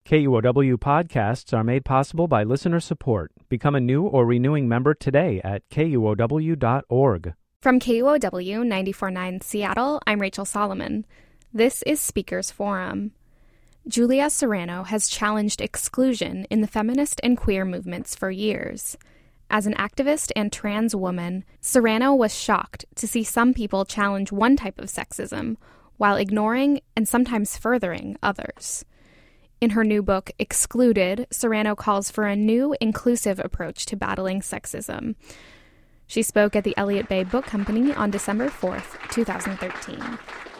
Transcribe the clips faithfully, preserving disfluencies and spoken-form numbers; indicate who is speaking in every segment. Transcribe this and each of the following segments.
Speaker 1: K U O W podcasts are made possible by listener support. Become a new or renewing member today at K U O W dot org.
Speaker 2: From K U O W ninety-four point nine Seattle, I'm Rachel Solomon. This is Speakers Forum. Julia Serrano has challenged exclusion in the feminist and queer movements for years. As an activist and trans woman, Serrano was shocked to see some people challenge one type of sexism while ignoring and sometimes furthering others. In her new book, Excluded, Serrano calls for a new, inclusive approach to battling sexism. She spoke at the Elliott Bay Book Company on December fourth, twenty thirteen.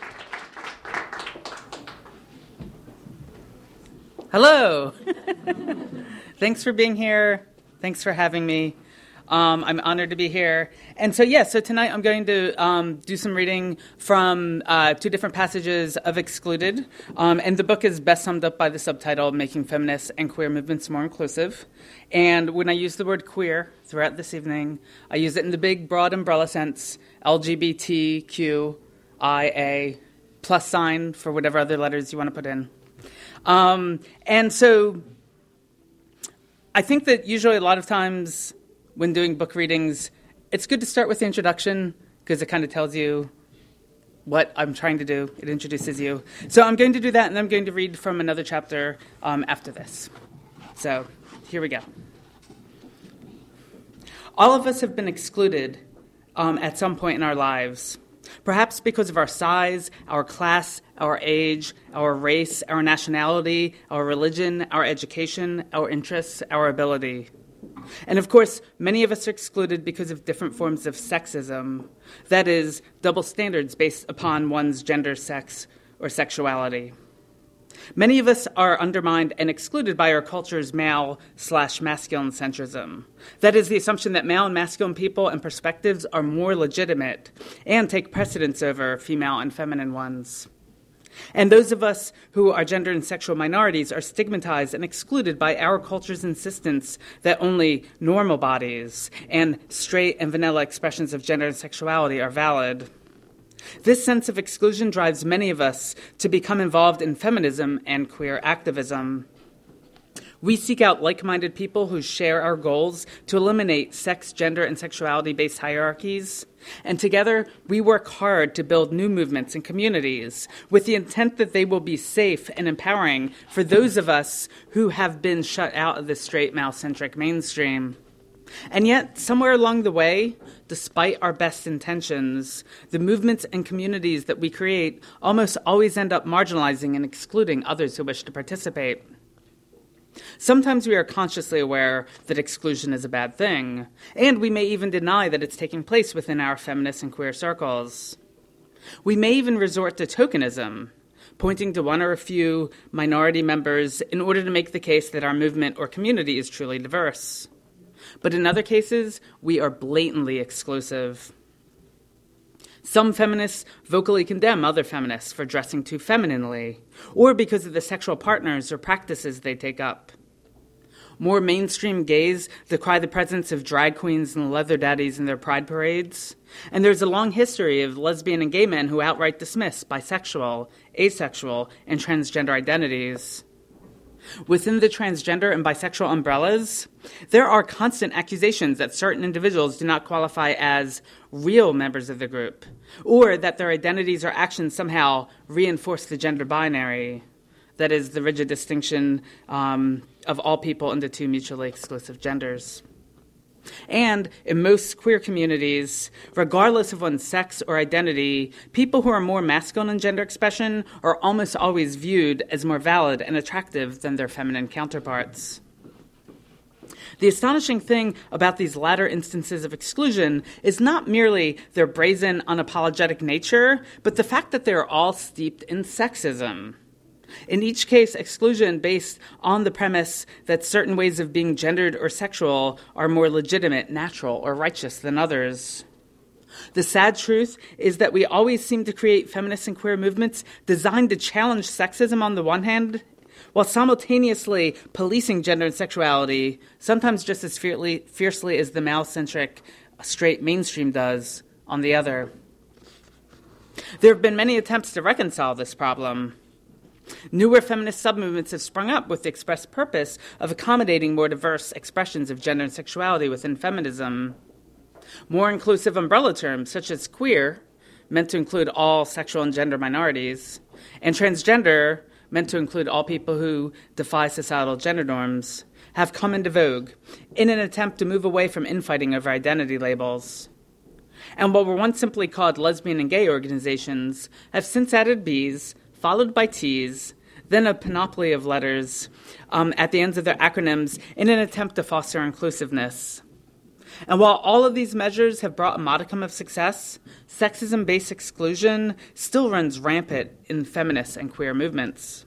Speaker 3: Hello. Thanks for being here. Thanks for having me. Um, I'm honored to be here. And so, yeah, so tonight I'm going to um, do some reading from uh, two different passages of Excluded. Um, and the book is best summed up by the subtitle, Making Feminist and Queer Movements More Inclusive. And when I use the word queer throughout this evening, I use it in the big, broad umbrella sense, L G B T Q I A, plus sign for whatever other letters you want to put in. Um, and so I think that usually a lot of times when doing book readings, it's good to start with the introduction because it kind of tells you what I'm trying to do. It introduces you. So I'm going to do that, and I'm going to read from another chapter um, after this. So here we go. All of us have been excluded um, at some point in our lives, perhaps because of our size, our class, our age, our race, our nationality, our religion, our education, our interests, our ability. And of course, many of us are excluded because of different forms of sexism, that is, double standards based upon one's gender, sex, or sexuality. Many of us are undermined and excluded by our culture's male slash masculine centrism. That is the assumption that male and masculine people and perspectives are more legitimate and take precedence over female and feminine ones. And those of us who are gender and sexual minorities are stigmatized and excluded by our culture's insistence that only normal bodies and straight and vanilla expressions of gender and sexuality are valid. This sense of exclusion drives many of us to become involved in feminism and queer activism. We seek out like-minded people who share our goals to eliminate sex, gender, and sexuality-based hierarchies. And together, we work hard to build new movements and communities with the intent that they will be safe and empowering for those of us who have been shut out of the straight male-centric mainstream. And yet, somewhere along the way, despite our best intentions, the movements and communities that we create almost always end up marginalizing and excluding others who wish to participate. Sometimes we are consciously aware that exclusion is a bad thing, and we may even deny that it's taking place within our feminist and queer circles. We may even resort to tokenism, pointing to one or a few minority members in order to make the case that our movement or community is truly diverse. But in other cases, we are blatantly exclusive. Some feminists vocally condemn other feminists for dressing too femininely, or because of the sexual partners or practices they take up. More mainstream gays decry the presence of drag queens and leather daddies in their pride parades. And there's a long history of lesbian and gay men who outright dismiss bisexual, asexual, and transgender identities. Within the transgender and bisexual umbrellas, there are constant accusations that certain individuals do not qualify as real members of the group, or that their identities or actions somehow reinforce the gender binary, that is, the rigid distinction um, of all people into two mutually exclusive genders. And in most queer communities, regardless of one's sex or identity, people who are more masculine in gender expression are almost always viewed as more valid and attractive than their feminine counterparts. The astonishing thing about these latter instances of exclusion is not merely their brazen, unapologetic nature, but the fact that they are all steeped in sexism. In each case, exclusion based on the premise that certain ways of being gendered or sexual are more legitimate, natural, or righteous than others. The sad truth is that we always seem to create feminist and queer movements designed to challenge sexism on the one hand, while simultaneously policing gender and sexuality, sometimes just as fiercely, fiercely as the male-centric straight mainstream does, on the other. There have been many attempts to reconcile this problem. Newer feminist submovements have sprung up with the express purpose of accommodating more diverse expressions of gender and sexuality within feminism. More inclusive umbrella terms, such as queer, meant to include all sexual and gender minorities, and transgender, meant to include all people who defy societal gender norms, have come into vogue in an attempt to move away from infighting over identity labels. And what were once simply called lesbian and gay organizations have since added B's, followed by T's, then a panoply of letters um, at the ends of their acronyms in an attempt to foster inclusiveness. And while all of these measures have brought a modicum of success, sexism-based exclusion still runs rampant in feminist and queer movements.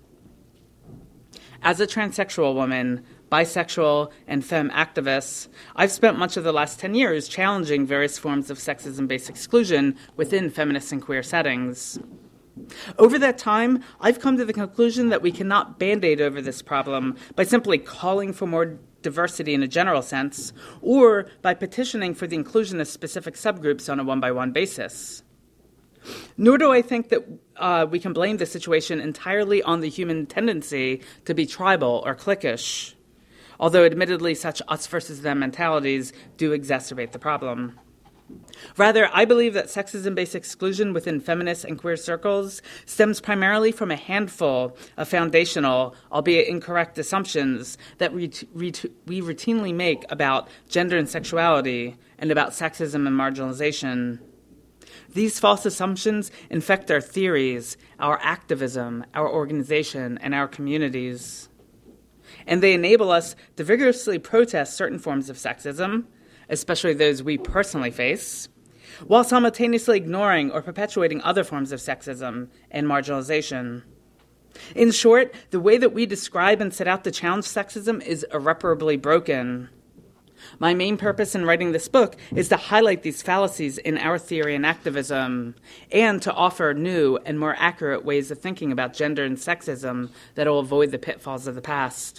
Speaker 3: As a transsexual woman, bisexual, and femme activist, I've spent much of the last ten years challenging various forms of sexism-based exclusion within feminist and queer settings. Over that time, I've come to the conclusion that we cannot band-aid over this problem by simply calling for more diversity in a general sense, or by petitioning for the inclusion of specific subgroups on a one-by-one basis. Nor do I think that uh, we can blame the situation entirely on the human tendency to be tribal or cliquish, although admittedly such us versus them mentalities do exacerbate the problem. Rather, I believe that sexism-based exclusion within feminist and queer circles stems primarily from a handful of foundational, albeit incorrect, assumptions that we, we, we routinely make about gender and sexuality and about sexism and marginalization. These false assumptions infect our theories, our activism, our organization, and our communities. And they enable us to vigorously protest certain forms of sexism, especially those we personally face, while simultaneously ignoring or perpetuating other forms of sexism and marginalization. In short, the way that we describe and set out to challenge sexism is irreparably broken. My main purpose in writing this book is to highlight these fallacies in our theory and activism, and to offer new and more accurate ways of thinking about gender and sexism that will avoid the pitfalls of the past.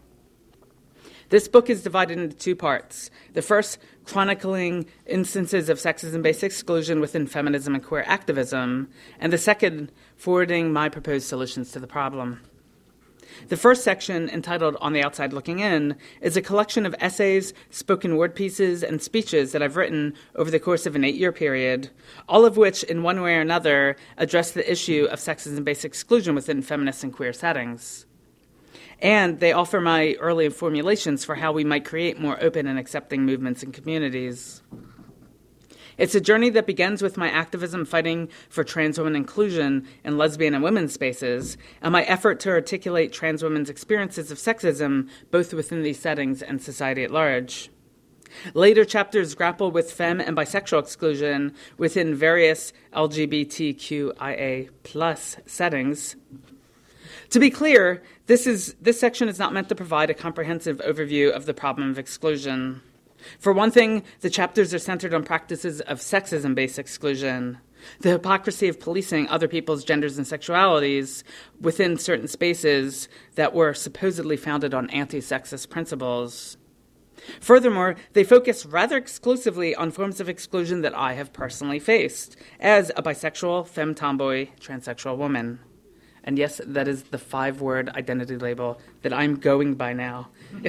Speaker 3: This book is divided into two parts. The first, chronicling instances of sexism-based exclusion within feminism and queer activism, and the second, forwarding my proposed solutions to the problem. The first section, entitled On the Outside Looking In, is a collection of essays, spoken word pieces, and speeches that I've written over the course of an eight-year period, all of which, in one way or another, address the issue of sexism-based exclusion within feminist and queer settings. And they offer my early formulations for how we might create more open and accepting movements and communities. It's a journey that begins with my activism fighting for trans women inclusion in lesbian and women's spaces, and my effort to articulate trans women's experiences of sexism both within these settings and society at large. Later chapters grapple with femme and bisexual exclusion within various L G B T Q I A plus settings. To be clear, this is this section is not meant to provide a comprehensive overview of the problem of exclusion. For one thing, the chapters are centered on practices of sexism-based exclusion, the hypocrisy of policing other people's genders and sexualities within certain spaces that were supposedly founded on anti-sexist principles. Furthermore, they focus rather exclusively on forms of exclusion that I have personally faced as a bisexual, femme tomboy, transsexual woman. And yes, that is the five-word identity label that I'm going by now.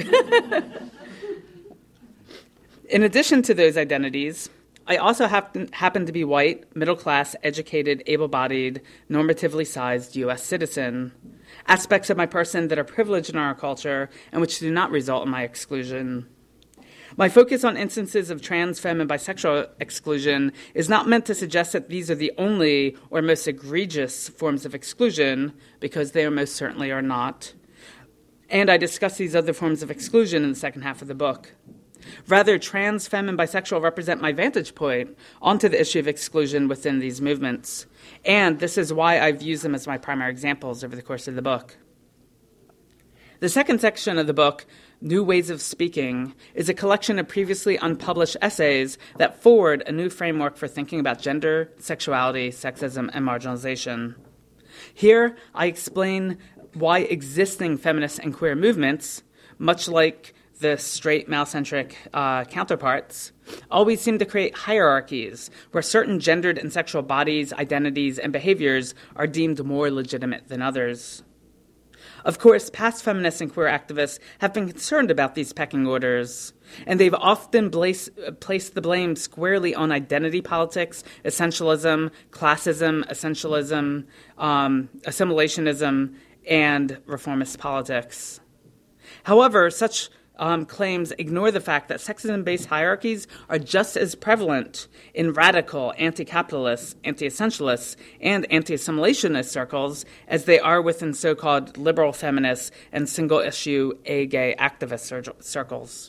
Speaker 3: In addition to those identities, I also happen, happen to be white, middle-class, educated, able-bodied, normatively sized U S citizen, aspects of my person that are privileged in our culture and which do not result in my exclusion. My focus on instances of trans, femme, and bisexual exclusion is not meant to suggest that these are the only or most egregious forms of exclusion, because they are most certainly are not. And I discuss these other forms of exclusion in the second half of the book. Rather, trans, femme, and bisexual represent my vantage point onto the issue of exclusion within these movements. And this is why I've used them as my primary examples over the course of the book. The second section of the book, New Ways of Speaking, is a collection of previously unpublished essays that forward a new framework for thinking about gender, sexuality, sexism, and marginalization. Here, I explain why existing feminist and queer movements, much like the straight male-centric uh, counterparts, always seem to create hierarchies where certain gendered and sexual bodies, identities, and behaviors are deemed more legitimate than others. Of course, past feminists and queer activists have been concerned about these pecking orders, and they've often place, placed the blame squarely on identity politics, essentialism, classism, essentialism, um, assimilationism, and reformist politics. However, such um, claims ignore the fact that sexism-based hierarchies are just as prevalent in radical anti-capitalist, anti-essentialist, and anti-assimilationist circles as they are within so-called liberal feminists and single-issue a-gay activist circles.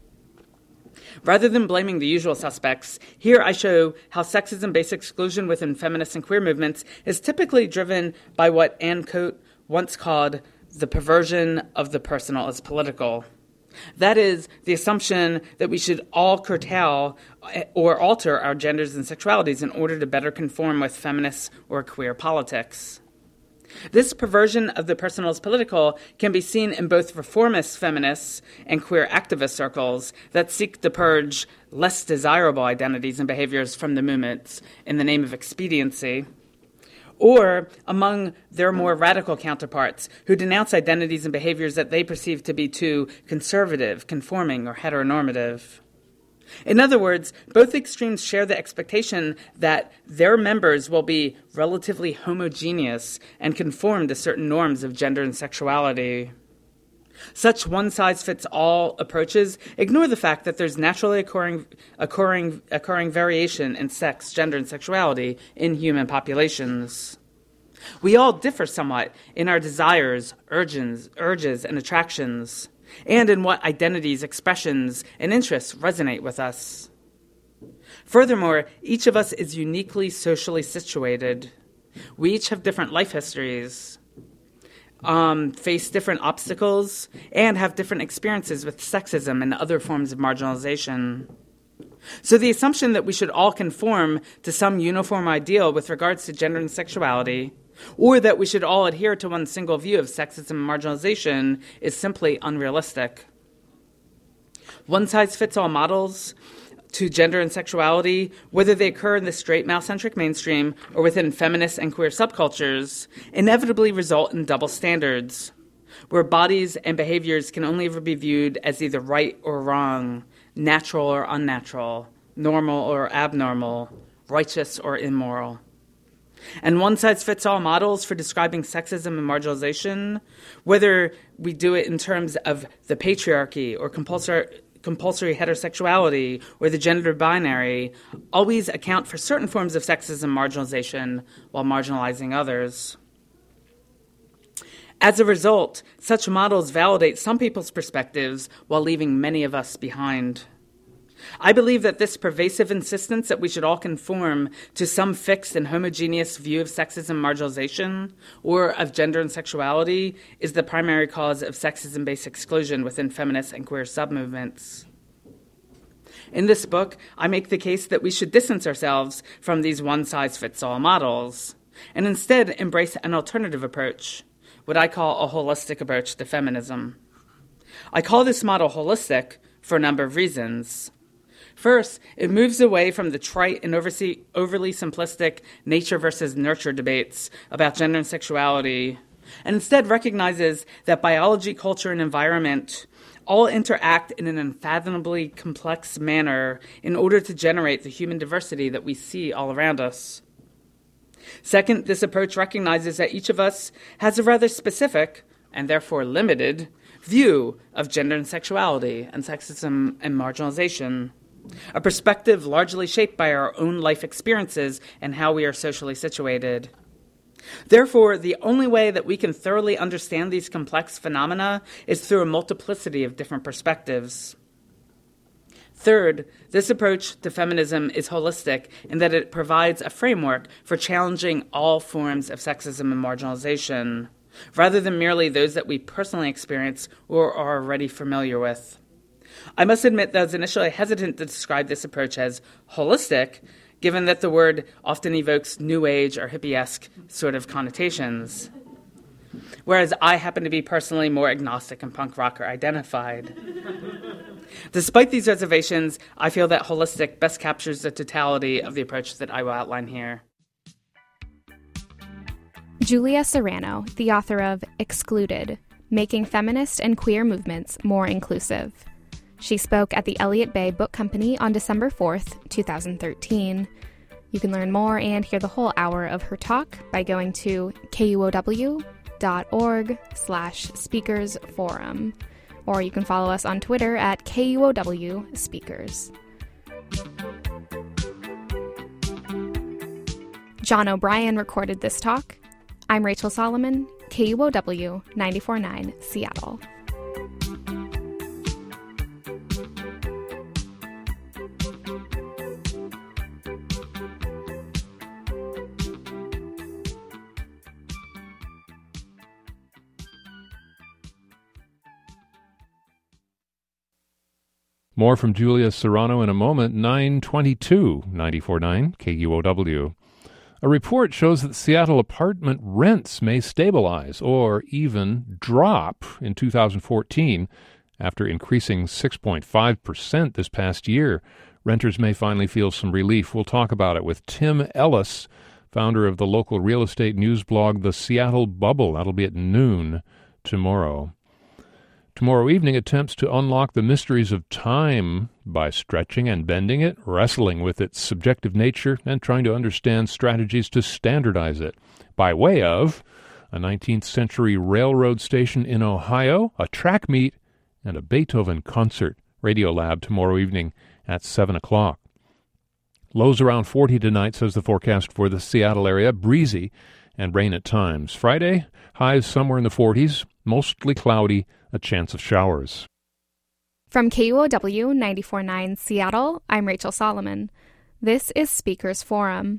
Speaker 3: Rather than blaming the usual suspects, here I show how sexism-based exclusion within feminist and queer movements is typically driven by what Ann Cote once called the perversion of the personal as political. That is, the assumption that we should all curtail or alter our genders and sexualities in order to better conform with feminist or queer politics. This perversion of the personal as political can be seen in both reformist feminists and queer activist circles that seek to purge less desirable identities and behaviors from the movements in the name of expediency, or among their more radical counterparts who denounce identities and behaviors that they perceive to be too conservative, conforming, or heteronormative. In other words, both extremes share the expectation that their members will be relatively homogeneous and conform to certain norms of gender and sexuality. Such one-size-fits-all approaches ignore the fact that there's naturally occurring, occurring, occurring variation in sex, gender, and sexuality in human populations. We all differ somewhat in our desires, urges, urges, and attractions, and in what identities, expressions, and interests resonate with us. Furthermore, each of us is uniquely socially situated. We each have different life histories, Um, face different obstacles, and have different experiences with sexism and other forms of marginalization. So the assumption that we should all conform to some uniform ideal with regards to gender and sexuality, or that we should all adhere to one single view of sexism and marginalization, is simply unrealistic. One-size-fits-all models to gender and sexuality, whether they occur in the straight male-centric mainstream or within feminist and queer subcultures, inevitably result in double standards, where bodies and behaviors can only ever be viewed as either right or wrong, natural or unnatural, normal or abnormal, righteous or immoral. And one-size-fits-all models for describing sexism and marginalization, whether we do it in terms of the patriarchy or compulsory compulsory heterosexuality, or the gender binary, always account for certain forms of sexism and marginalization while marginalizing others. As a result, such models validate some people's perspectives while leaving many of us behind. I believe that this pervasive insistence that we should all conform to some fixed and homogeneous view of sexism and marginalization, or of gender and sexuality, is the primary cause of sexism-based exclusion within feminist and queer submovements. In this book, I make the case that we should distance ourselves from these one-size-fits-all models, and instead embrace an alternative approach, what I call a holistic approach to feminism. I call this model holistic for a number of reasons. First, it moves away from the trite and overly simplistic nature versus nurture debates about gender and sexuality, and instead recognizes that biology, culture, and environment all interact in an unfathomably complex manner in order to generate the human diversity that we see all around us. Second, this approach recognizes that each of us has a rather specific, and therefore limited, view of gender and sexuality and sexism and marginalization, a perspective largely shaped by our own life experiences and how we are socially situated. Therefore, the only way that we can thoroughly understand these complex phenomena is through a multiplicity of different perspectives. Third, this approach to feminism is holistic in that it provides a framework for challenging all forms of sexism and marginalization, rather than merely those that we personally experience or are already familiar with. I must admit that I was initially hesitant to describe this approach as holistic, given that the word often evokes New Age or hippie-esque sort of connotations, whereas I happen to be personally more agnostic and punk rocker identified. Despite these reservations, I feel that holistic best captures the totality of the approach that I will outline here.
Speaker 2: Julia Serrano, the author of Excluded, Making Feminist and Queer Movements More Inclusive. She spoke at the Elliott Bay Book Company on December fourth, twenty thirteen. You can learn more and hear the whole hour of her talk by going to kuow.org slash speakers forum. Or you can follow us on Twitter at K U O W Speakers. John O'Brien recorded this talk. I'm Rachel Solomon, K U O W ninety-four point nine Seattle.
Speaker 4: More from Julia Serrano in a moment. nine twenty-two, ninety-four point nine K U O W. A report shows that Seattle apartment rents may stabilize or even drop in two thousand fourteen after increasing six point five percent this past year. Renters may finally feel some relief. We'll talk about it with Tim Ellis, founder of the local real estate news blog The Seattle Bubble. That'll be at noon tomorrow. Tomorrow evening attempts to unlock the mysteries of time by stretching and bending it, wrestling with its subjective nature, and trying to understand strategies to standardize it, by way of a nineteenth century railroad station in Ohio, a track meet, and a Beethoven concert. Radiolab tomorrow evening at seven o'clock. Lows around forty tonight, says the forecast for the Seattle area. Breezy and rain at times. Friday, highs somewhere in the forties, mostly cloudy, a chance of showers.
Speaker 2: From K U O W ninety-four point nine Seattle, I'm Rachel Solomon. This is Speakers Forum.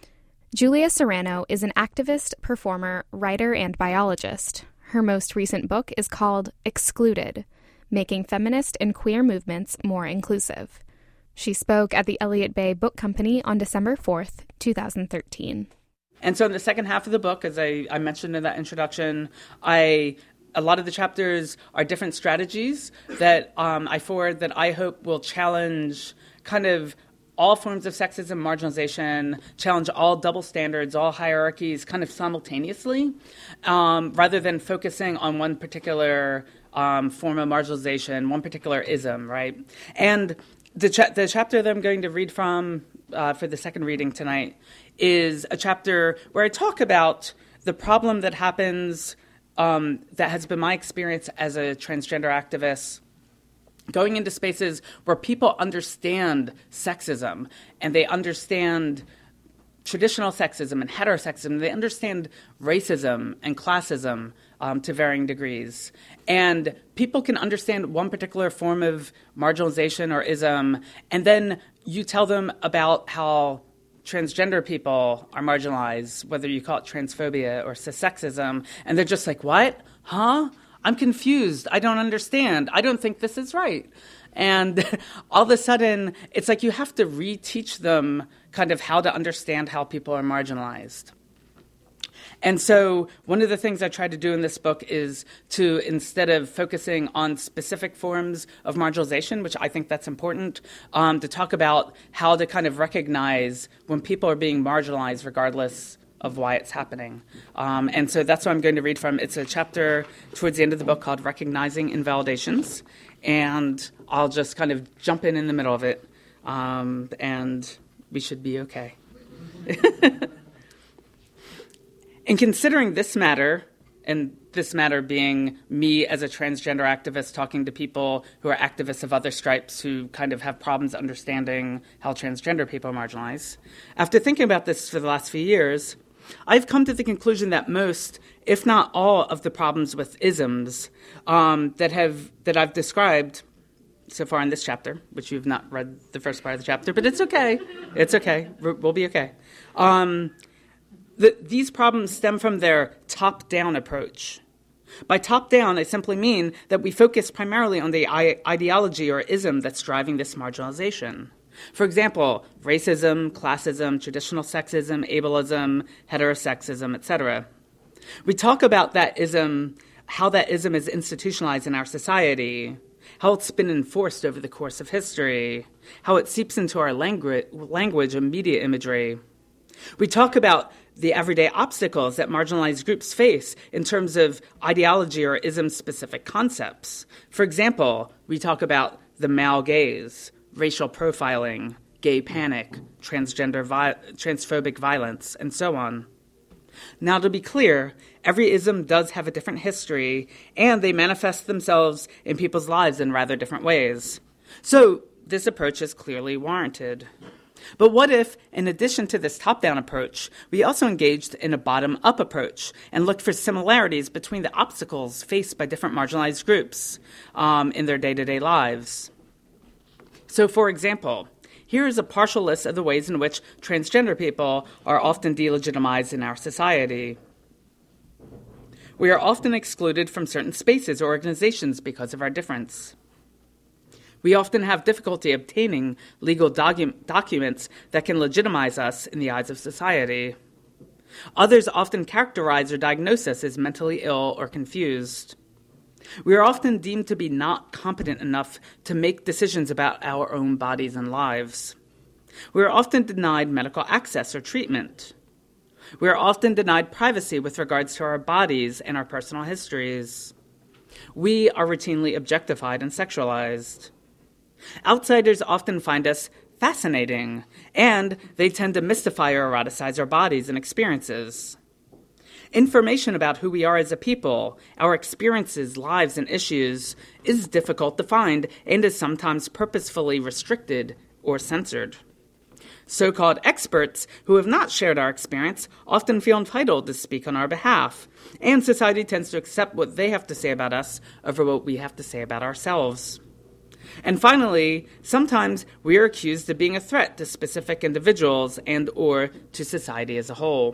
Speaker 2: Julia Serrano is an activist, performer, writer, and biologist. Her most recent book is called Excluded, Making Feminist and Queer Movements More Inclusive. She spoke at the Elliott Bay Book Company on December fourth, twenty thirteen.
Speaker 3: And so in the second half of the book, as I, I mentioned in that introduction, I a lot of the chapters are different strategies that um, I forward that I hope will challenge kind of all forms of sexism, marginalization, challenge all double standards, all hierarchies kind of simultaneously, um, rather than focusing on one particular um, form of marginalization, one particular ism, right? And the, cha- the chapter that I'm going to read from uh, for the second reading tonight is a chapter where I talk about the problem that happens Um, that has been my experience as a transgender activist, going into spaces where people understand sexism and they understand traditional sexism and heterosexism. They understand racism and classism um, to varying degrees. And people can understand one particular form of marginalization or ism, and then you tell them about how transgender people are marginalized, whether you call it transphobia or cissexism, and they're just like, what? Huh? I'm confused. I don't understand. I don't think this is right. And all of a sudden, it's like you have to reteach them kind of how to understand how people are marginalized. And so one of the things I tried to do in this book is to, instead of focusing on specific forms of marginalization, which I think that's important, um, to talk about how to kind of recognize when people are being marginalized regardless of why it's happening. Um, and so that's what I'm going to read from. It's a chapter towards the end of the book called Recognizing Invalidations. And I'll just kind of jump in in the middle of it, um, and we should be okay. In considering this matter, and this matter being me as a transgender activist talking to people who are activists of other stripes who kind of have problems understanding how transgender people are marginalized, after thinking about this for the last few years, I've come to the conclusion that most, if not all, of the problems with isms um, that have that I've described so far in this chapter, which you've not read the first part of the chapter, but it's okay. It's okay. We'll be okay. Um, The, these problems stem from their top-down approach. By top-down, I simply mean that we focus primarily on the I- ideology or ism that's driving this marginalization. For example, racism, classism, traditional sexism, ableism, heterosexism, et cetera. We talk about that ism, how that ism is institutionalized in our society, how it's been enforced over the course of history, how it seeps into our langu- language and media imagery. We talk about the everyday obstacles that marginalized groups face in terms of ideology or ism-specific concepts. For example, we talk about the male gaze, racial profiling, gay panic, transgender vi- transphobic violence, and so on. Now, to be clear, every ism does have a different history, and they manifest themselves in people's lives in rather different ways. So, this approach is clearly warranted. But what if, in addition to this top-down approach, we also engaged in a bottom-up approach and looked for similarities between the obstacles faced by different marginalized groups um, in their day-to-day lives? So, for example, here is a partial list of the ways in which transgender people are often delegitimized in our society. We are often excluded from certain spaces or organizations because of our difference. We often have difficulty obtaining legal docu- documents that can legitimize us in the eyes of society. Others often characterize or diagnose us as mentally ill or confused. We are often deemed to be not competent enough to make decisions about our own bodies and lives. We are often denied medical access or treatment. We are often denied privacy with regards to our bodies and our personal histories. We are routinely objectified and sexualized. Outsiders often find us fascinating, and they tend to mystify or eroticize our bodies and experiences. Information about who we are as a people, our experiences, lives, and issues is difficult to find and is sometimes purposefully restricted or censored. So-called experts who have not shared our experience often feel entitled to speak on our behalf, and society tends to accept what they have to say about us over what we have to say about ourselves. And finally, sometimes we are accused of being a threat to specific individuals and or to society as a whole.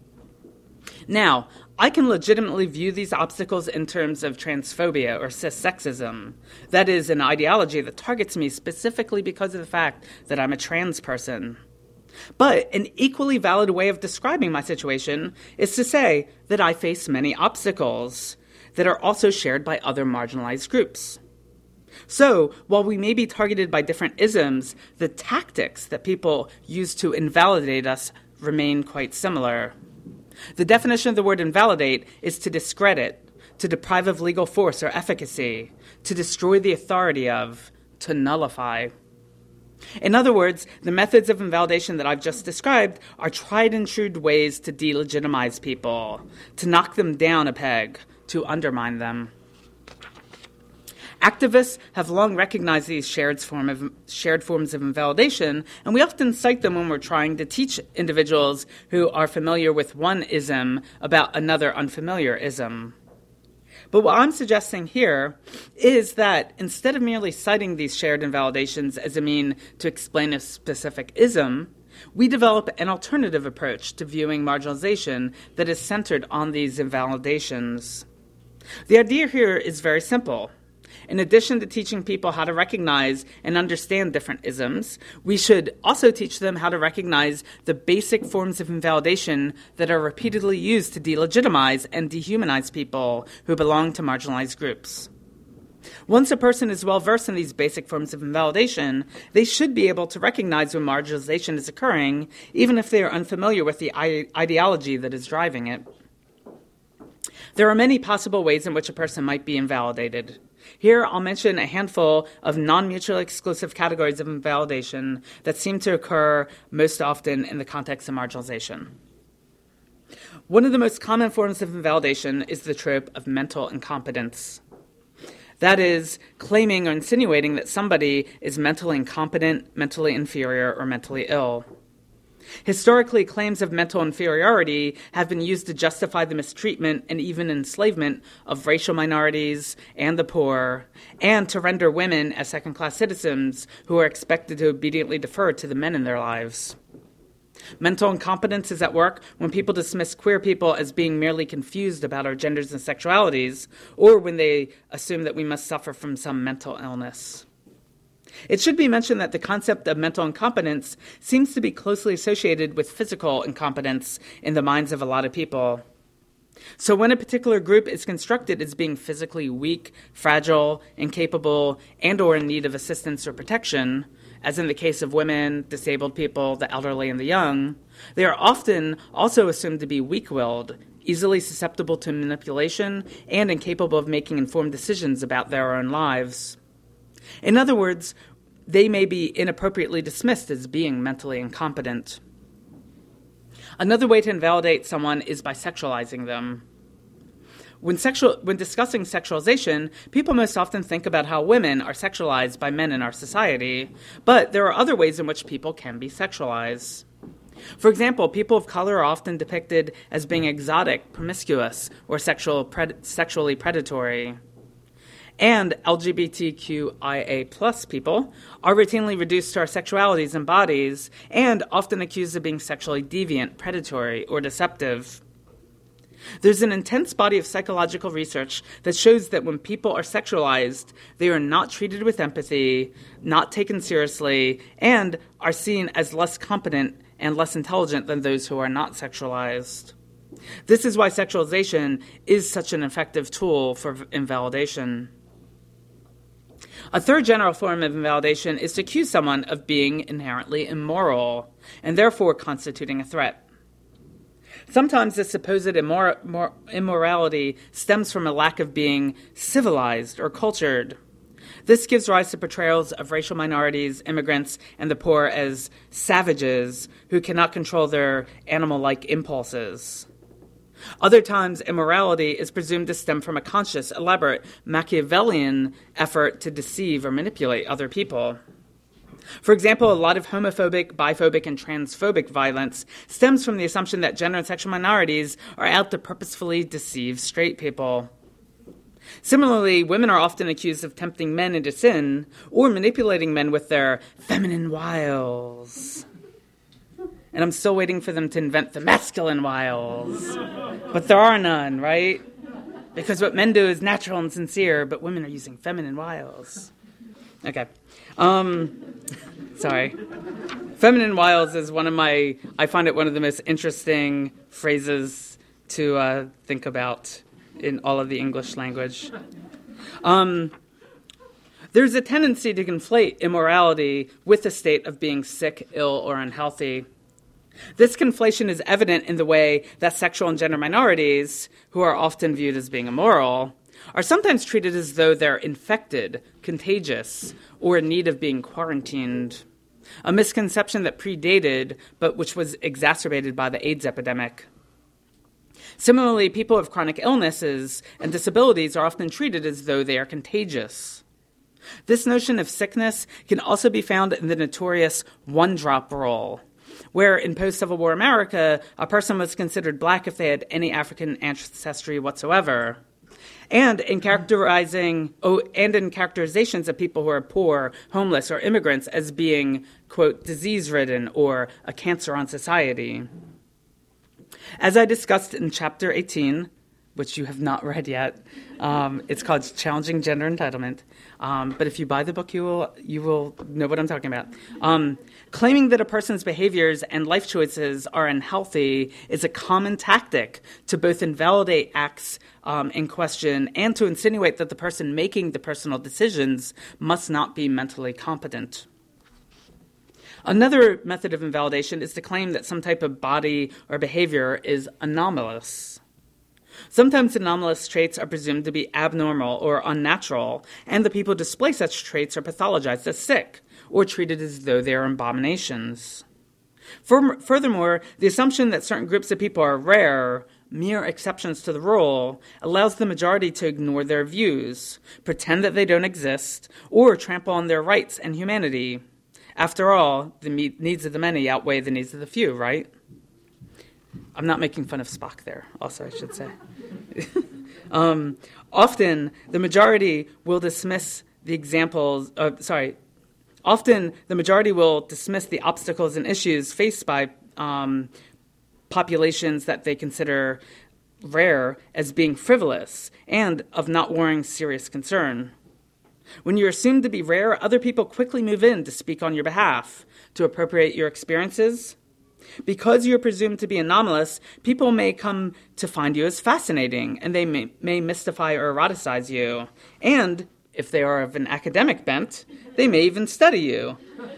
Speaker 3: Now, I can legitimately view these obstacles in terms of transphobia or cissexism. That is, an ideology that targets me specifically because of the fact that I'm a trans person. But an equally valid way of describing my situation is to say that I face many obstacles that are also shared by other marginalized groups. So, while we may be targeted by different isms, the tactics that people use to invalidate us remain quite similar. The definition of the word invalidate is to discredit, to deprive of legal force or efficacy, to destroy the authority of, to nullify. In other words, the methods of invalidation that I've just described are tried and true ways to delegitimize people, to knock them down a peg, to undermine them. Activists have long recognized these shared, form of, shared forms of invalidation, and we often cite them when we're trying to teach individuals who are familiar with one ism about another unfamiliar ism. But what I'm suggesting here is that instead of merely citing these shared invalidations as a mean to explain a specific ism, we develop an alternative approach to viewing marginalization that is centered on these invalidations. The idea here is very simple. In addition to teaching people how to recognize and understand different isms, we should also teach them how to recognize the basic forms of invalidation that are repeatedly used to delegitimize and dehumanize people who belong to marginalized groups. Once a person is well-versed in these basic forms of invalidation, they should be able to recognize when marginalization is occurring, even if they are unfamiliar with the ideology that is driving it. There are many possible ways in which a person might be invalidated. Here, I'll mention a handful of non-mutually exclusive categories of invalidation that seem to occur most often in the context of marginalization. One of the most common forms of invalidation is the trope of mental incompetence. That is, claiming or insinuating that somebody is mentally incompetent, mentally inferior, or mentally ill. Historically, claims of mental inferiority have been used to justify the mistreatment and even enslavement of racial minorities and the poor, and to render women as second-class citizens who are expected to obediently defer to the men in their lives. Mental incompetence is at work when people dismiss queer people as being merely confused about our genders and sexualities, or when they assume that we must suffer from some mental illness. It should be mentioned that the concept of mental incompetence seems to be closely associated with physical incompetence in the minds of a lot of people. So when a particular group is constructed as being physically weak, fragile, incapable, and or in need of assistance or protection, as in the case of women, disabled people, the elderly, and the young, they are often also assumed to be weak-willed, easily susceptible to manipulation, and incapable of making informed decisions about their own lives. In other words, they may be inappropriately dismissed as being mentally incompetent. Another way to invalidate someone is by sexualizing them. When, sexual, when discussing sexualization, people most often think about how women are sexualized by men in our society, but there are other ways in which people can be sexualized. For example, people of color are often depicted as being exotic, promiscuous, or sexual pred- sexually predatory. And L G B T Q I A plus people are routinely reduced to our sexualities and bodies and often accused of being sexually deviant, predatory, or deceptive. There's an intense body of psychological research that shows that when people are sexualized, they are not treated with empathy, not taken seriously, and are seen as less competent and less intelligent than those who are not sexualized. This is why sexualization is such an effective tool for invalidation. A third general form of invalidation is to accuse someone of being inherently immoral and therefore constituting a threat. Sometimes this supposed immor- mor- immorality stems from a lack of being civilized or cultured. This gives rise to portrayals of racial minorities, immigrants, and the poor as savages who cannot control their animal-like impulses. Other times, immorality is presumed to stem from a conscious, elaborate, Machiavellian effort to deceive or manipulate other people. For example, a lot of homophobic, biphobic, and transphobic violence stems from the assumption that gender and sexual minorities are out to purposefully deceive straight people. Similarly, women are often accused of tempting men into sin or manipulating men with their feminine wiles. And I'm still waiting for them to invent the masculine wiles. But there are none, right? Because what men do is natural and sincere, but women are using feminine wiles. Okay. Um, sorry. Feminine wiles is one of my, I find it one of the most interesting phrases to uh, think about in all of the English language. Um, there's a tendency to conflate immorality with the state of being sick, ill, or unhealthy. This conflation is evident in the way that sexual and gender minorities, who are often viewed as being immoral, are sometimes treated as though they're infected, contagious, or in need of being quarantined, a misconception that predated, but which was exacerbated by the AIDS epidemic. Similarly, people with chronic illnesses and disabilities are often treated as though they are contagious. This notion of sickness can also be found in the notorious one-drop rule, where in post-Civil War America, a person was considered black if they had any African ancestry whatsoever. And in characterizing, oh, and in characterizations of people who are poor, homeless, or immigrants as being, quote, disease-ridden or a cancer on society. As I discussed in Chapter eighteen, which you have not read yet, um, it's called Challenging Gender Entitlement. Um, but if you buy the book, you will you will know what I'm talking about. Um, claiming that a person's behaviors and life choices are unhealthy is a common tactic to both invalidate acts um, in question and to insinuate that the person making the personal decisions must not be mentally competent. Another method of invalidation is to claim that some type of body or behavior is anomalous. Sometimes anomalous traits are presumed to be abnormal or unnatural, and the people who display such traits are pathologized as sick or treated as though they are abominations. Furthermore, the assumption that certain groups of people are rare, mere exceptions to the rule, allows the majority to ignore their views, pretend that they don't exist, or trample on their rights and humanity. After all, the needs of the many outweigh the needs of the few, right? I'm not making fun of Spock there, also, I should say. um, often, the majority will dismiss the examples, uh, sorry, often the majority will dismiss the obstacles and issues faced by um, populations that they consider rare as being frivolous and of not warranting serious concern. When you're assumed to be rare, other people quickly move in to speak on your behalf, to appropriate your experiences. Because you're presumed to be anomalous, people may come to find you as fascinating, and they may, may mystify or eroticize you. And, if they are of an academic bent, they may even study you.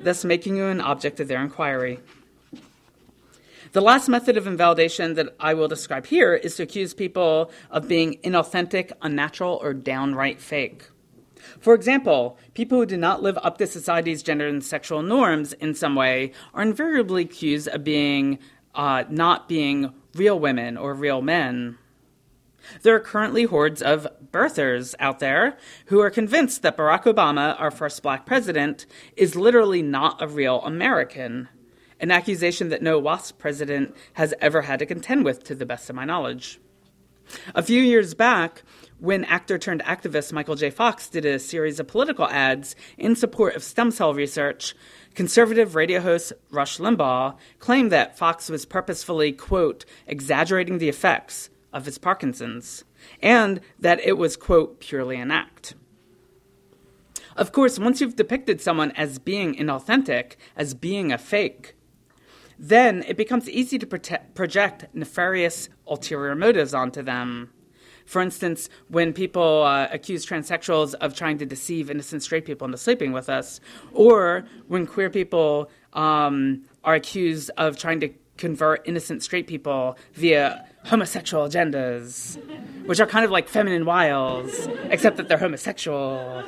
Speaker 3: thus making you an object of their inquiry. The last method of invalidation that I will describe here is to accuse people of being inauthentic, unnatural, or downright fake. For example, people who do not live up to society's gender and sexual norms in some way are invariably accused of being uh, not being real women or real men. There are currently hordes of birthers out there who are convinced that Barack Obama, our first black president, is literally not a real American, an accusation that no WASP president has ever had to contend with, to the best of my knowledge. A few years back, when actor-turned-activist Michael J. Fox did a series of political ads in support of stem cell research, conservative radio host Rush Limbaugh claimed that Fox was purposefully, quote, exaggerating the effects of his Parkinson's, and that it was, quote, purely an act. Of course, once you've depicted someone as being inauthentic, as being a fake, then it becomes easy to prote- project nefarious ulterior motives onto them. For instance, when people uh, accuse transsexuals of trying to deceive innocent straight people into sleeping with us, or when queer people um, are accused of trying to convert innocent straight people via homosexual agendas, which are kind of like feminine wiles, except that they're homosexual.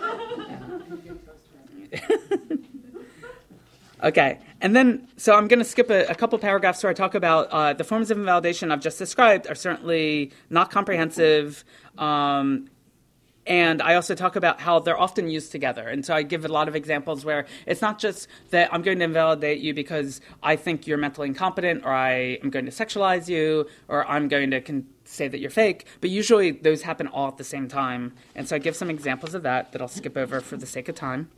Speaker 3: Okay, and then, so I'm going to skip a, a couple paragraphs where I talk about uh, the forms of invalidation I've just described are certainly not comprehensive, um, and I also talk about how they're often used together. And so I give a lot of examples where it's not just that I'm going to invalidate you because I think you're mentally incompetent, or I am going to sexualize you, or I'm going to con- say that you're fake, but usually those happen all at the same time. And so I give some examples of that that I'll skip over for the sake of time.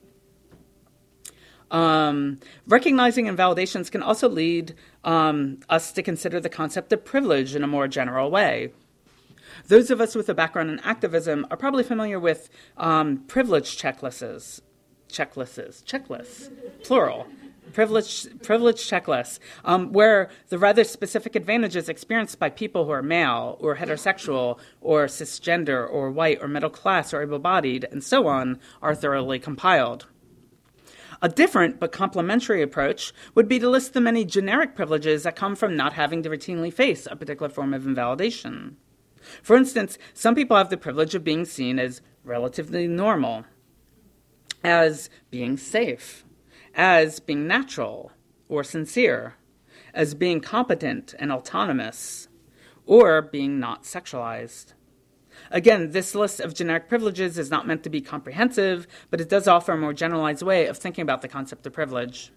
Speaker 3: Um, recognizing invalidations can also lead um, us to consider the concept of privilege in a more general way. Those of us with a background in activism are probably familiar with um, privilege checklists, checklists, checklists, plural, privilege, privilege checklists, um, where the rather specific advantages experienced by people who are male or heterosexual or cisgender or white or middle class or able-bodied and so on are thoroughly compiled. A different but complementary approach would be to list the many generic privileges that come from not having to routinely face a particular form of invalidation. For instance, some people have the privilege of being seen as relatively normal, as being safe, as being natural or sincere, as being competent and autonomous, or being not sexualized. Again, this list of generic privileges is not meant to be comprehensive, but it does offer a more generalized way of thinking about the concept of privilege.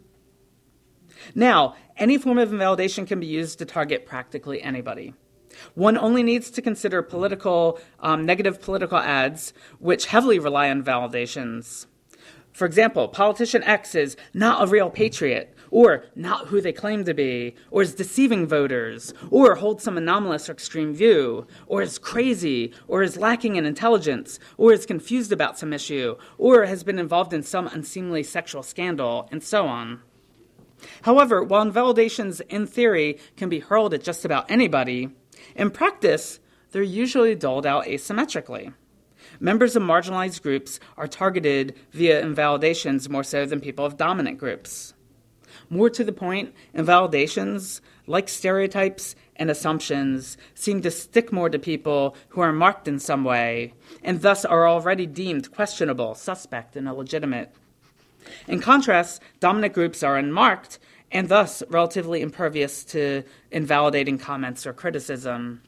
Speaker 3: Now, any form of invalidation can be used to target practically anybody. One only needs to consider political, um, negative political ads, which heavily rely on validations. For example, politician X is not a real patriot, or not who they claim to be, or is deceiving voters, or holds some anomalous or extreme view, or is crazy, or is lacking in intelligence, or is confused about some issue, or has been involved in some unseemly sexual scandal, and so on. However, while invalidations in theory can be hurled at just about anybody, in practice, they're usually doled out asymmetrically. Members of marginalized groups are targeted via invalidations more so than people of dominant groups. More to the point, invalidations, like stereotypes and assumptions, seem to stick more to people who are marked in some way, and thus are already deemed questionable, suspect, and illegitimate. In contrast, dominant groups are unmarked, and thus relatively impervious to invalidating comments or criticism.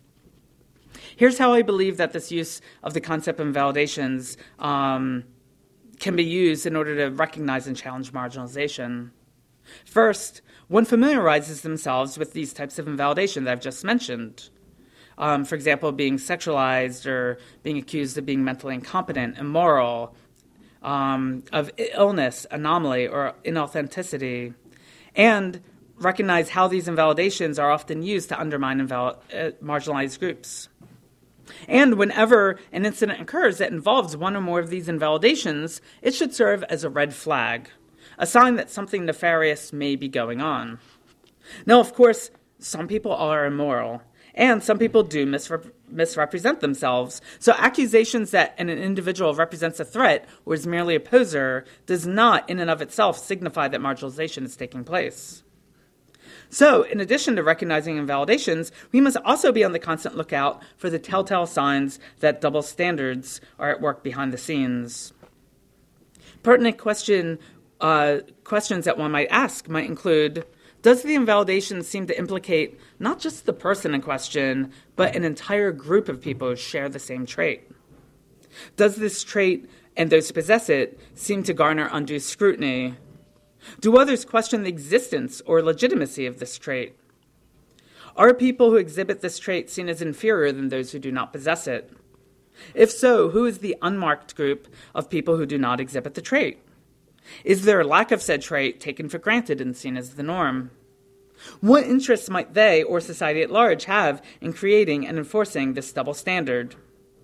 Speaker 3: Here's how I believe that this use of the concept of invalidations um, can be used in order to recognize and challenge marginalization. First, one familiarizes themselves with these types of invalidation that I've just mentioned. Um, for example, being sexualized or being accused of being mentally incompetent, immoral, um, of illness, anomaly, or inauthenticity, and recognize how these invalidations are often used to undermine inval- uh, marginalized groups. And whenever an incident occurs that involves one or more of these invalidations, it should serve as a red flag, a sign that something nefarious may be going on. Now, of course, some people are immoral, And some people do misrep- misrepresent themselves. So accusations that an individual represents a threat or is merely a poser does not, in and of itself, signify that marginalization is taking place. So, in addition to recognizing invalidations, we must also be on the constant lookout for the telltale signs that double standards are at work behind the scenes. Pertinent question, uh, questions that one might ask might include, does the invalidation seem to implicate not just the person in question, but an entire group of people who share the same trait? Does this trait and those who possess it seem to garner undue scrutiny? Do others question the existence or legitimacy of this trait? Are people who exhibit this trait seen as inferior than those who do not possess it? If so, who is the unmarked group of people who do not exhibit the trait? Is their lack of said trait taken for granted and seen as the norm? What interests might they or society at large have in creating and enforcing this double standard?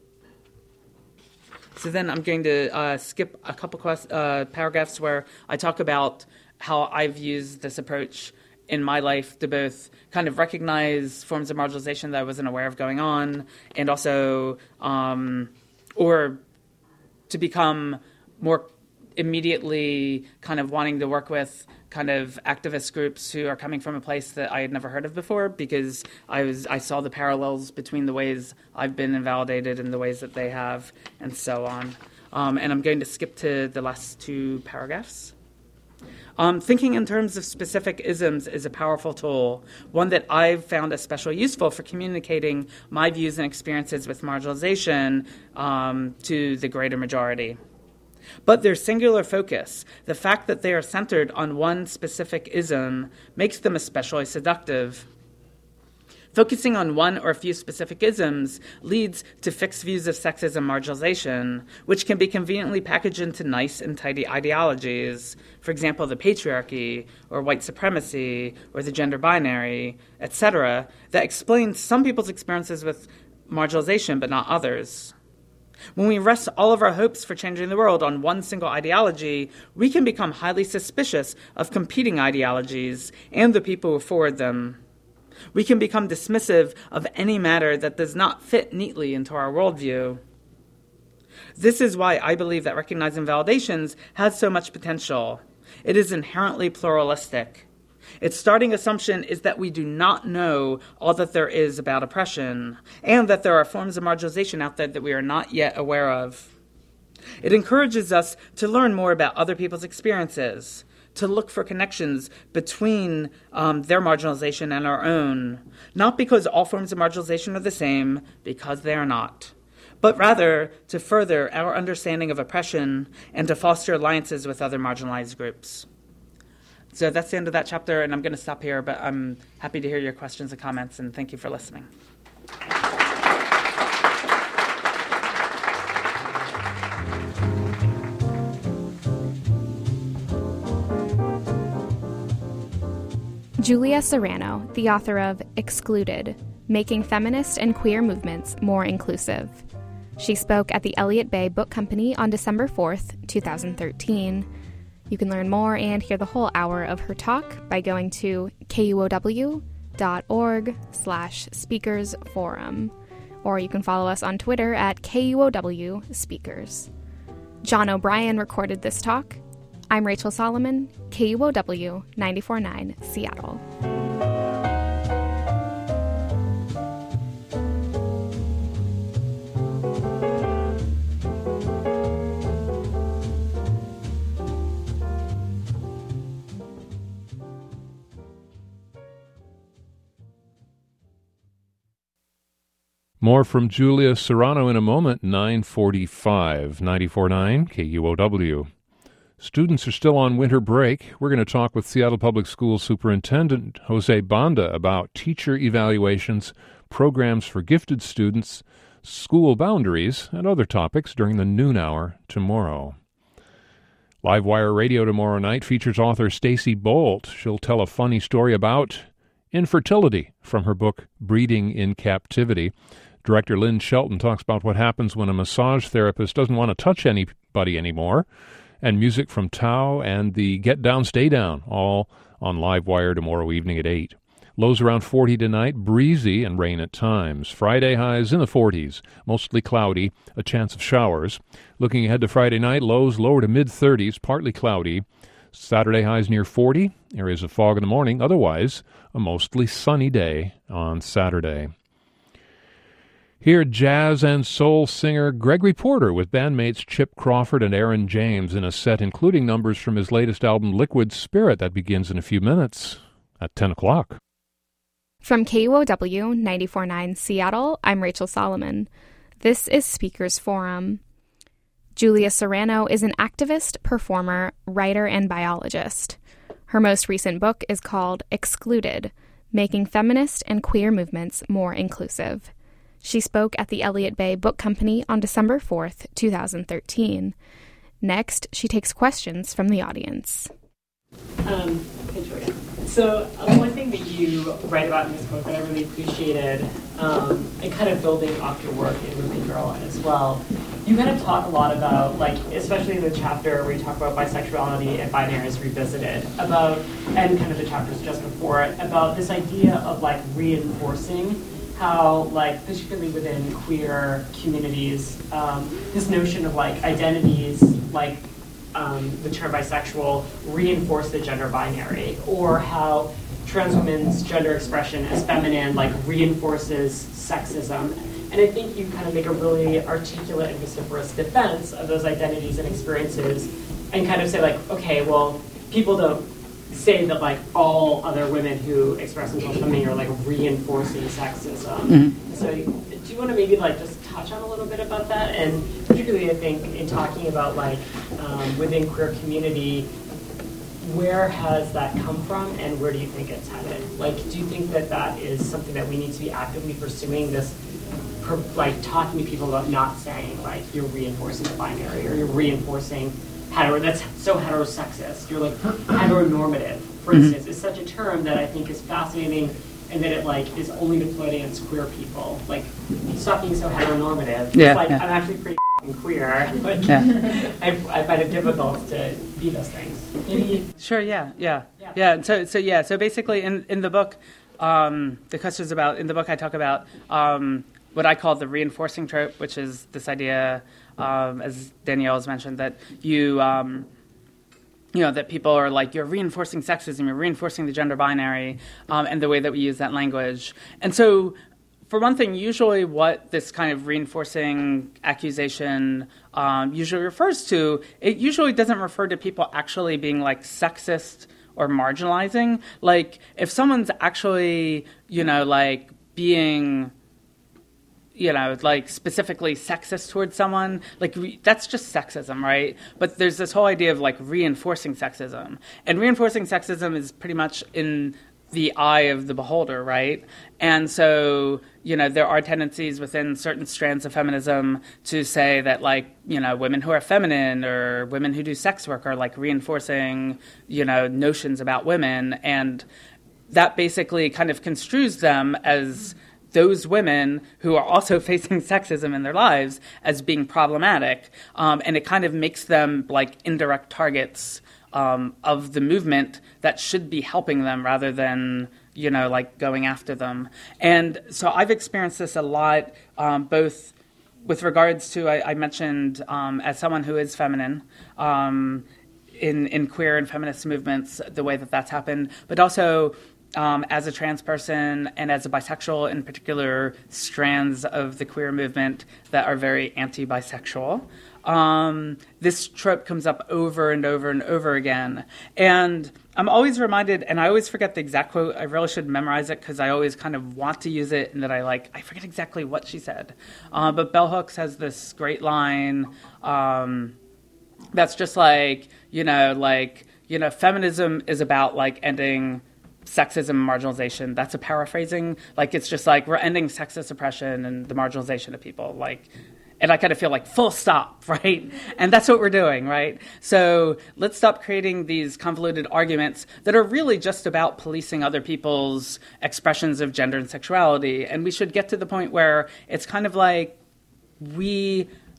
Speaker 3: So then I'm going to uh, skip a couple quest- uh, paragraphs where I talk about how I've used this approach in my life to both kind of recognize forms of marginalization that I wasn't aware of going on, and also, um, or to become more immediately kind of wanting to work with kind of activist groups who are coming from a place that I had never heard of before, because I was I saw the parallels between the ways I've been invalidated and the ways that they have, and so on. Um, and I'm going to skip to the last two paragraphs. Um, thinking in terms of specific isms is a powerful tool, one that I've found especially useful for communicating my views and experiences with marginalization um, to the greater majority. But their singular focus, the fact that they are centered on one specific ism, makes them especially seductive. Focusing on one or a few specific isms leads to fixed views of sexism and marginalization, which can be conveniently packaged into nice and tidy ideologies, for example, the patriarchy, or white supremacy, or the gender binary, et cetera, that explain some people's experiences with marginalization but not others. When we rest all of our hopes for changing the world on one single ideology, we can become highly suspicious of competing ideologies and the people who forward them. We can become dismissive of any matter that does not fit neatly into our worldview. This is why I believe that recognizing validations has so much potential. It is inherently pluralistic. Its starting assumption is that we do not know all that there is about oppression, and that there are forms of marginalization out there that we are not yet aware of. It encourages us to learn more about other people's experiences, to look for connections between um, their marginalization and our own, not because all forms of marginalization are the same, because they are not, but rather to further our understanding of oppression and to foster alliances with other marginalized groups. So that's the end of that chapter, and I'm going to stop here, but I'm happy to hear your questions and comments, and thank you for listening.
Speaker 2: Julia Serrano, the author of Excluded, Making Feminist and Queer Movements More Inclusive. She spoke at the Elliott Bay Book Company on December fourth, twenty thirteen. You can learn more and hear the whole hour of her talk by going to kuow.org slash speakers forum, or you can follow us on Twitter at K U O W Speakers. John O'Brien recorded this talk. I'm Rachel Solomon, K U O W ninety-four point nine Seattle.
Speaker 4: More from Julia Serrano in a moment, nine forty-five, ninety-four point nine K U O W. Students are still on winter break. We're going to talk with Seattle Public Schools Superintendent Jose Banda about teacher evaluations, programs for gifted students, school boundaries, and other topics during the noon hour tomorrow. Livewire Radio tomorrow night features author Stacy Bolt. She'll tell a funny story about infertility from her book Breeding in Captivity. Director Lynn Shelton talks about what happens when a massage therapist doesn't want to touch anybody anymore, and music from Tao and the Get Down, Stay Down, all on Livewire tomorrow evening at eight. Lows around forty tonight, breezy and rain at times. Friday highs in the forties, mostly cloudy, a chance of showers. Looking ahead to Friday night, lows lower to mid-thirties, partly cloudy. Saturday highs near forty, areas of fog in the morning. Otherwise, a mostly sunny day on Saturday. Hear jazz and soul singer Gregory Porter with bandmates Chip Crawford and Aaron James in a set including numbers from his latest album Liquid Spirit that begins in a few minutes at ten o'clock.
Speaker 2: From K U O W ninety-four point nine Seattle, I'm Rachel Solomon. This is Speakers Forum. Julia Serrano is an activist, performer, writer, and biologist. Her most recent book is called Excluded: Making Feminist and Queer Movements More Inclusive. She spoke at the Elliott Bay Book Company on December fourth, twenty thirteen. Next, she takes questions from the audience.
Speaker 5: Um, hey, Julia. So uh, one thing that you write about in this book that I really appreciated, um, and kind of building off your work in Women Girl as well, you kind of talk a lot about, like, especially in the chapter where you talk about bisexuality and binaries revisited, about, and kind of the chapters just before it, about this idea of, like, reinforcing how, like, particularly within queer communities, um, this notion of, like, identities, like, um, the term bisexual, reinforce the gender binary, or how trans women's gender expression as feminine, like, reinforces sexism. And I think you kind of make a really articulate and vociferous defense of those identities and experiences, and kind of say, like, okay, well, people don't say that, like, all other women who express themselves feminine are, like, reinforcing sexism. Mm-hmm. So do you want to maybe, like, just touch on a little bit about that? And particularly, I think, in talking about, like, um, within queer community, where has that come from, and where do you think it's headed? Like, do you think that that is something that we need to be actively pursuing, this, per, like, talking to people about not saying, like, you're reinforcing the binary, or you're reinforcing hetero, that's so heterosexist, you're, like, heteronormative, for mm-hmm. instance, is such a term that I think is fascinating, and that it, like, is only deployed against queer people. Like, stop being so heteronormative.
Speaker 3: Yeah,
Speaker 5: it's like,
Speaker 3: yeah.
Speaker 5: I'm actually pretty queer, but
Speaker 3: yeah.
Speaker 5: I, I find it difficult to be those things. Maybe.
Speaker 3: Sure, yeah, yeah, yeah. yeah. So, so yeah, so basically in, in the book, um, the questions about, in the book I talk about um, what I call the reinforcing trope, which is this idea, um, as Danielle has mentioned, that you, um, you know, that people are like, you're reinforcing sexism, you're reinforcing the gender binary, um, and the way that we use that language. And so, for one thing, usually what this kind of reinforcing accusation um, usually refers to, it usually doesn't refer to people actually being, like, sexist or marginalizing. Like, if someone's actually, you know, like, being, you know, like, specifically sexist towards someone, like, re- that's just sexism, right? But there's this whole idea of, like, reinforcing sexism. And reinforcing sexism is pretty much in the eye of the beholder, right? And so, you know, there are tendencies within certain strands of feminism to say that, like, you know, women who are feminine or women who do sex work are, like, reinforcing, you know, notions about women. And that basically kind of construes them as those women who are also facing sexism in their lives as being problematic. Um, and it kind of makes them, like, indirect targets Um, of the movement that should be helping them rather than, you know, like, going after them. And so I've experienced this a lot, um, both with regards to, I, I mentioned, um, as someone who is feminine, um, in, in queer and feminist movements, the way that that's happened, but also um, as a trans person and as a bisexual, in particular strands of the queer movement that are very anti-bisexual. Um, this trope comes up over and over and over again. And I'm always reminded, and I always forget the exact quote, I really should memorize it because I always kind of want to use it, and that I like, I forget exactly what she said. Uh, but Bell Hooks has this great line um, that's just like, you know, like, you know, feminism is about, like, ending sexism and marginalization. That's a paraphrasing. Like, it's just like, we're ending sexist oppression and the marginalization of people. Like, and I kind of feel like full stop, right? And that's what we're doing, right? So let's stop creating these convoluted arguments that are really just about policing other people's expressions of gender and sexuality. And we should get to the point where it's kind of like we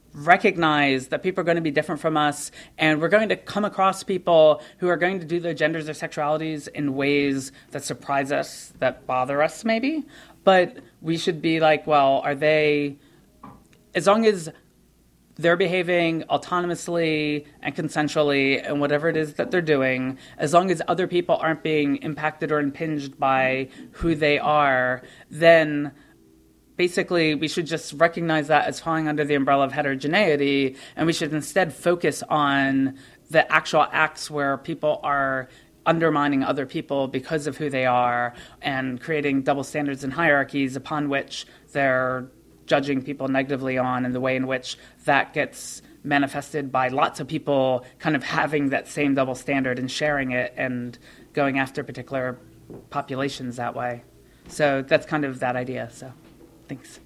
Speaker 3: recognize that people are going to be different from us, and we're going to come across people who are going to do their genders or sexualities in ways that surprise us, that bother us maybe. But we should be like, well, are they, as long as they're behaving autonomously and consensually and whatever it is that they're doing, as long as other people aren't being impacted or impinged by who they are, then basically we should just recognize that as falling under the umbrella of heterogeneity, and we should instead focus on the actual acts where people are undermining other people because of who they are and creating double standards and hierarchies upon which they're judging people negatively on, and the way in which that gets manifested by lots of people kind of having that same double standard and sharing it and going after particular populations that way. So that's kind of that idea. So thanks.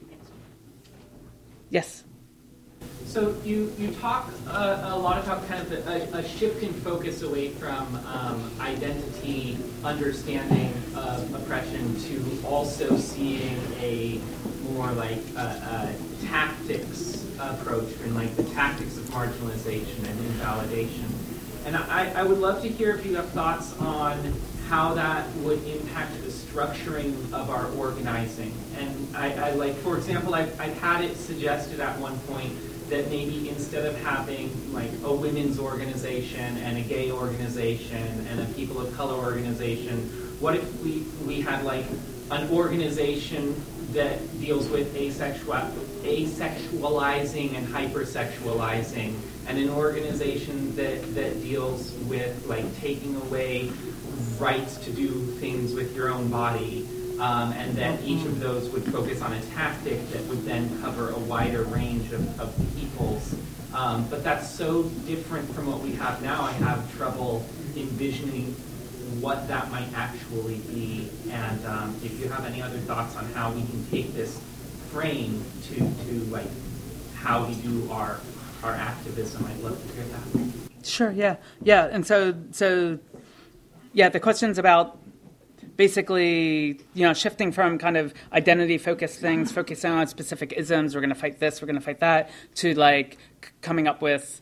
Speaker 3: Yes?
Speaker 6: So you, you talk uh, a lot about kind of a, a shift in focus away from um, identity, understanding of oppression, to also seeing a more like a, a tactics approach, and like the tactics of marginalization and invalidation. And I, I would love to hear if you have thoughts on how that would impact the structuring of our organizing. And I, I like, for example, I've, I've had it suggested at one point that maybe instead of having like a women's organization and a gay organization and a people of color organization, what if we, we had like an organization that deals with asexual, asexualizing and hypersexualizing, and an organization that, that deals with like taking away rights to do things with your own body, um, and that each of those would focus on a tactic that would then cover a wider range of, of peoples. Um, but that's so different from what we have now. I have trouble envisioning what that might actually be, and um, if you have any other thoughts on how we can take this frame to, to like how we do our our activism, I'd love to hear that.
Speaker 3: Sure, yeah, yeah, and so so yeah, the question's about basically, you know, shifting from kind of identity-focused things, focusing on specific isms, we're going to fight this, we're going to fight that, to like c- coming up with,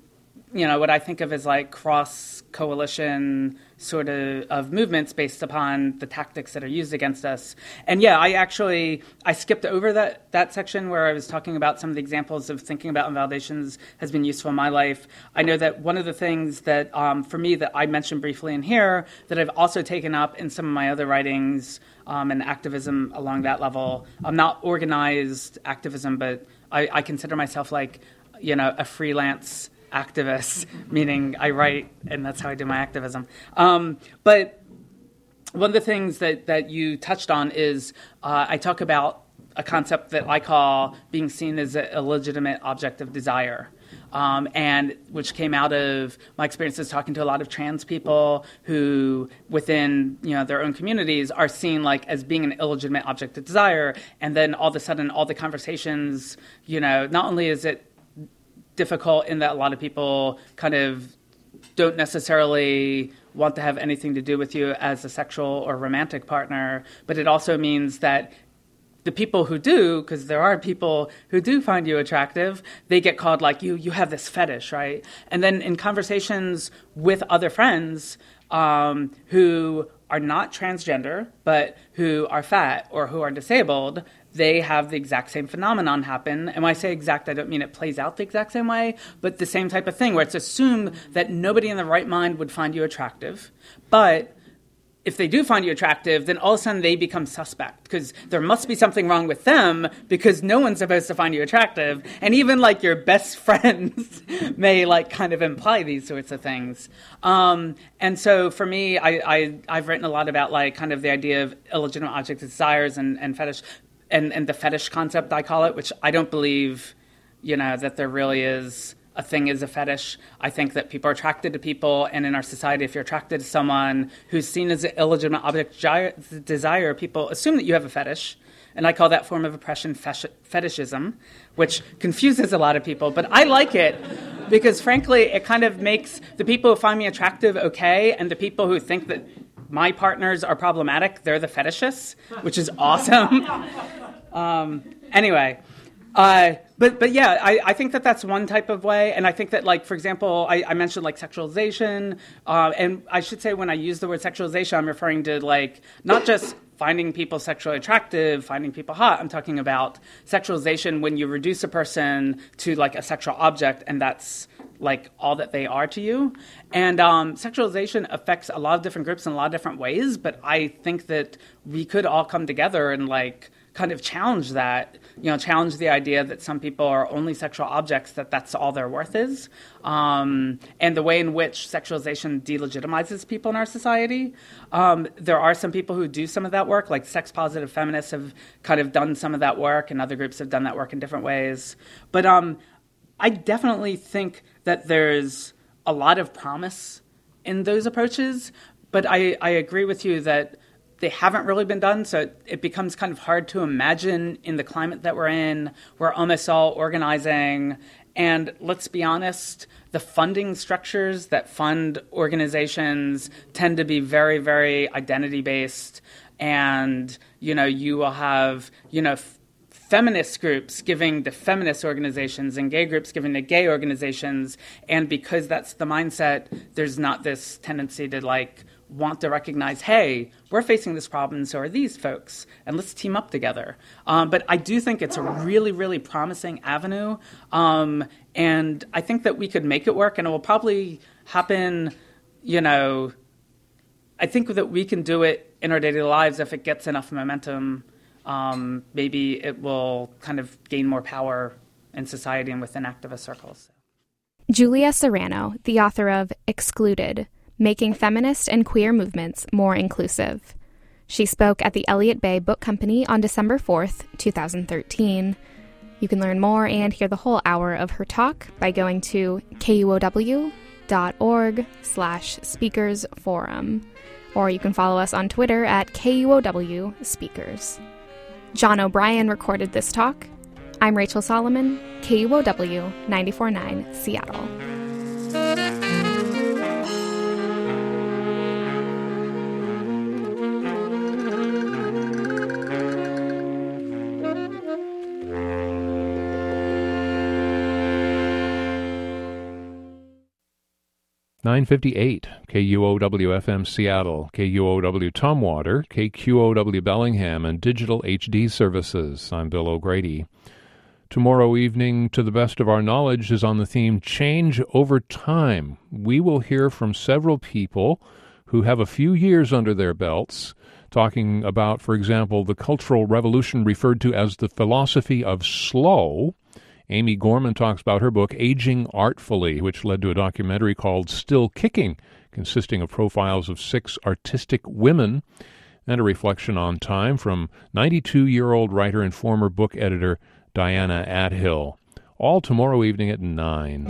Speaker 3: you know, what I think of as like cross-coalition sort of, of movements based upon the tactics that are used against us. And yeah, I actually, I skipped over that, that section where I was talking about some of the examples of thinking about invalidations has been useful in my life. I know that one of the things that, um, for me, that I mentioned briefly in here, that I've also taken up in some of my other writings um, and activism along that level, I'm not organized activism, but I, I consider myself like, you know, a freelance activist, meaning I write, and that's how I do my activism. Um, but one of the things that, that you touched on is uh, I talk about a concept that I call being seen as a legitimate object of desire, um, and which came out of my experiences talking to a lot of trans people who, within you know their own communities, are seen like as being an illegitimate object of desire, and then all of a sudden, all the conversations, you know, not only is it difficult in that a lot of people kind of don't necessarily want to have anything to do with you as a sexual or romantic partner, but it also means that the people who do, because there are people who do find you attractive, they get called like, you you have this fetish, right? And then in conversations with other friends um, who are not transgender, but who are fat or who are disabled, they have the exact same phenomenon happen. And when I say exact, I don't mean it plays out the exact same way, but the same type of thing where it's assumed that nobody in the right mind would find you attractive. But if they do find you attractive, then all of a sudden they become suspect because there must be something wrong with them because no one's supposed to find you attractive. And even like your best friends may like kind of imply these sorts of things. Um, and so for me, I, I, I've written a lot about like kind of the idea of illegitimate object desires and, and fetish. And, and the fetish concept, I call it, which I don't believe, you know, that there really is a thing is a fetish. I think that people are attracted to people, and in our society, if you're attracted to someone who's seen as an illegitimate object of desire, people assume that you have a fetish. And I call that form of oppression fesh- fetishism, which confuses a lot of people. But I like it because, frankly, it kind of makes the people who find me attractive okay, and the people who think that my partners are problematic, they're the fetishists, which is awesome. um, anyway, uh, But but yeah, I, I think that that's one type of way, and I think that, like, for example, I, I mentioned like sexualization, uh, and I should say when I use the word sexualization, I'm referring to like not just finding people sexually attractive, finding people hot. I'm talking about sexualization when you reduce a person to like a sexual object, and that's like all that they are to you. And um, sexualization affects a lot of different groups in a lot of different ways, but I think that we could all come together and like kind of challenge that, you know, challenge the idea that some people are only sexual objects, that that's all their worth is, um, and the way in which sexualization delegitimizes people in our society. Um, there are some people who do some of that work, like sex-positive feminists have kind of done some of that work, and other groups have done that work in different ways. But um, I definitely think that there's a lot of promise in those approaches, but I, I agree with you that they haven't really been done, so it, it becomes kind of hard to imagine in the climate that we're in. We're almost all organizing, and let's be honest, the funding structures that fund organizations tend to be very, very identity-based, and, you know, you will have, you know, f- feminist groups giving to feminist organizations and gay groups giving to gay organizations, and because that's the mindset, there's not this tendency to, like, want to recognize, hey, we're facing this problem, so are these folks, and let's team up together. Um, but I do think it's a really, really promising avenue, um, and I think that we could make it work, and it will probably happen, you know, I think that we can do it in our daily lives if it gets enough momentum. Um, maybe it will kind of gain more power in society and within activist circles.
Speaker 2: Julia Serrano, the author of Excluded, Making Feminist and Queer Movements More Inclusive. She spoke at the Elliott Bay Book Company on December fourth, twenty thirteen. You can learn more and hear the whole hour of her talk by going to kuow.org slash speakers forum, or you can follow us on Twitter at kuow speakers. John O'Brien recorded this talk. I'm Rachel Solomon, K U O W ninety-four point nine Seattle.
Speaker 4: nine fifty-eight, K U O W F M Seattle, K U O W Tumwater, K Q O W Bellingham, and digital H D services. I'm Bill O'Grady. Tomorrow evening, to the best of our knowledge, is on the theme Change Over Time. We will hear from several people who have a few years under their belts, talking about, for example, the cultural revolution referred to as the philosophy of slow. Amy Gorman talks about her book, Aging Artfully, which led to a documentary called Still Kicking, consisting of profiles of six artistic women, and a reflection on time from ninety-two-year-old writer and former book editor Diana Athill. All tomorrow evening at nine.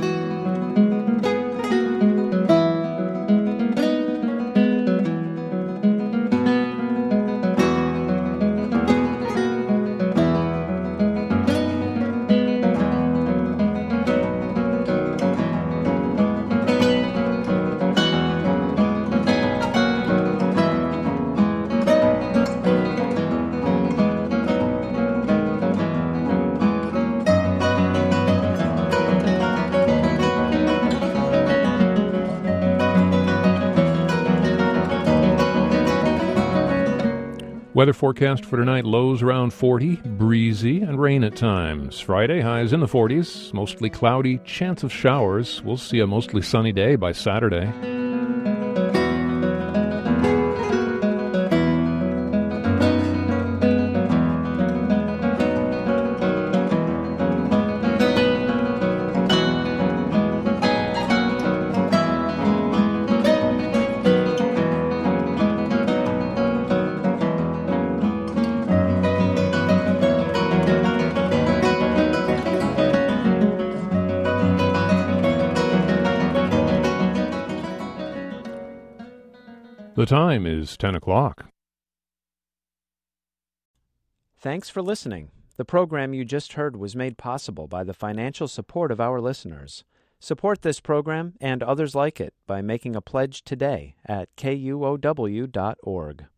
Speaker 4: Weather forecast for tonight, lows around forty, breezy, and rain at times. Friday, highs in the forties, mostly cloudy, chance of showers. We'll see a mostly sunny day by Saturday. The time is ten o'clock.
Speaker 1: Thanks for listening. The program you just heard was made possible by the financial support of our listeners. Support this program and others like it by making a pledge today at K U O W dot org.